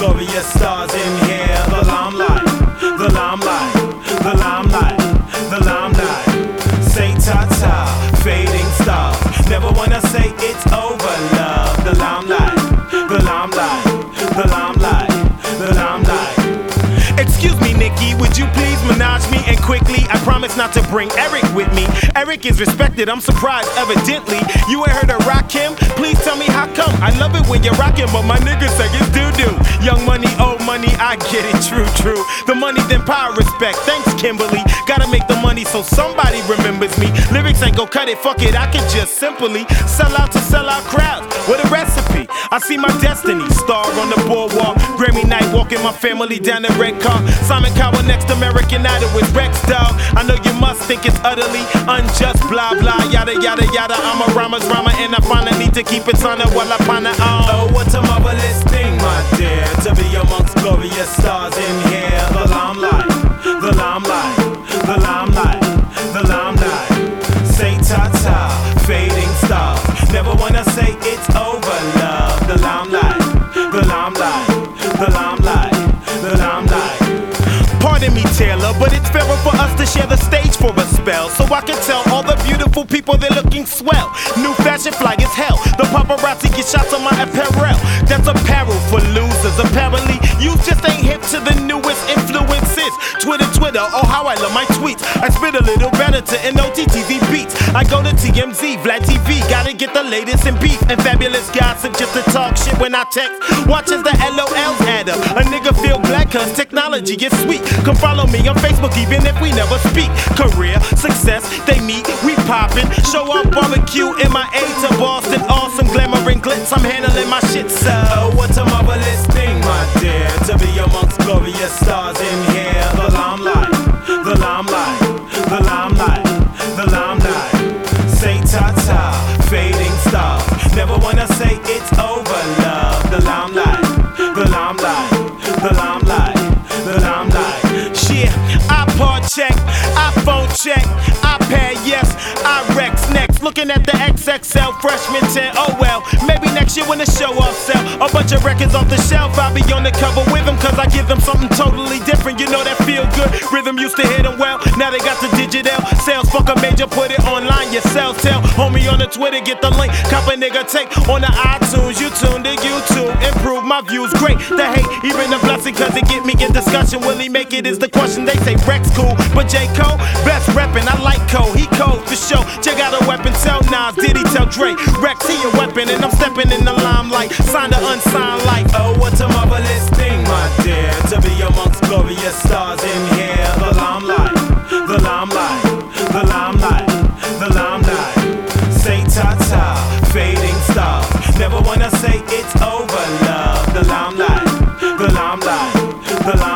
glorious stars in here. The limelight, the limelight, the limelight, the limelight. Say ta-ta, fading stars. Never wanna say it's over, love. The limelight, the limelight, the limelight, the limelight. Excuse me, Nikki, would you please menage me and quickly? I promise not to bring Eric with me. Eric is respected, I'm surprised, evidently. You ain't heard of rock him? Please tell me how come. I love it when you're rockin', but my niggas say it's doo-doo. Young money, old money, I get it, true, true. The money, then power, respect. Thanks, Kimberly. Gotta make the money so somebody remembers me. Lyrics ain't gon' cut it, fuck it, I can just simply sell out to sell out crowds. What a recipe. I see my destiny. Star on the boardwalk. Grammy night, walking my family down the red car. Simon Cowell next, American Idol with Rex, dog. I know you must think it's utterly unjust, blah blah, yada yada yada. I'm a rhymer's rhymer and I find I need to keep it on while I ponder on. Oh, what a marvelous thing, my dear, to be amongst glorious stars in here. The limelight, the limelight, the limelight, the limelight. Say ta-ta, fading stars. Never wanna say it's over, love. The limelight, the limelight, the limelight, the limelight. Pardon me, Taylor, but it's fairer for us to share the stage for a spell, so I can tell all the beautiful people they're looking swell. New fashion fly as hell. The paparazzi get shots on my apparel. That's apparel for losers. Apparently, you just ain't hip to the newest influences. Twitter, oh how I love my tweets. I spit a little better to NOTTV beats. I go to TMZ, Vlad TV, gotta get the latest in beef and fabulous gossip just to talk shit when I text. Watch as the LOLs add up. A nigga feel glad cause technology is sweet. Come follow me on Facebook even if we never speak. Career, success, they meet, we poppin'. Show up barbecue, MIA to Boston. Awesome, glamour and glitz, I'm handling my shit so. Oh, what a marvelous thing, my dear, to be amongst glorious stars in here. The limelight, the limelight, the limelight, the limelight. Say ta-ta, fading stars. Never wanna say it's over, love. The limelight, the limelight, the limelight, the limelight. Shit, iPod check, iPhone check, iPad yes, iRex next. Looking at the XXL freshman 10, oh well. Maybe next year when the show off sell a bunch of records off the shelf, I'll be on the cover with them cause I give them something totally different. You know that feel good, rhythm used to hit them well. Now they got the digital sales, fuck a major, put it online yourself. Tell homie on the Twitter, get the link, cop a nigga take on the iTunes. You tune to YouTube, improve my views, great. The hate, even a blessing cause it get me in discussion. Will he make it is the question. They say Rex cool, but J. Cole, best reppin', I like Cole, he cold for show. Check out a weapon, tell Nas, did he tell Dre? Rex, he a weapon, and I'm stepping in the limelight. Signed to unsigned life. Oh, what a marvelous thing, my dear, to be amongst glorious stars in here. The limelight, the limelight, the limelight, the limelight. Say ta-ta, fading stars. Never wanna say it's over, love. The limelight, the limelight, the limelight.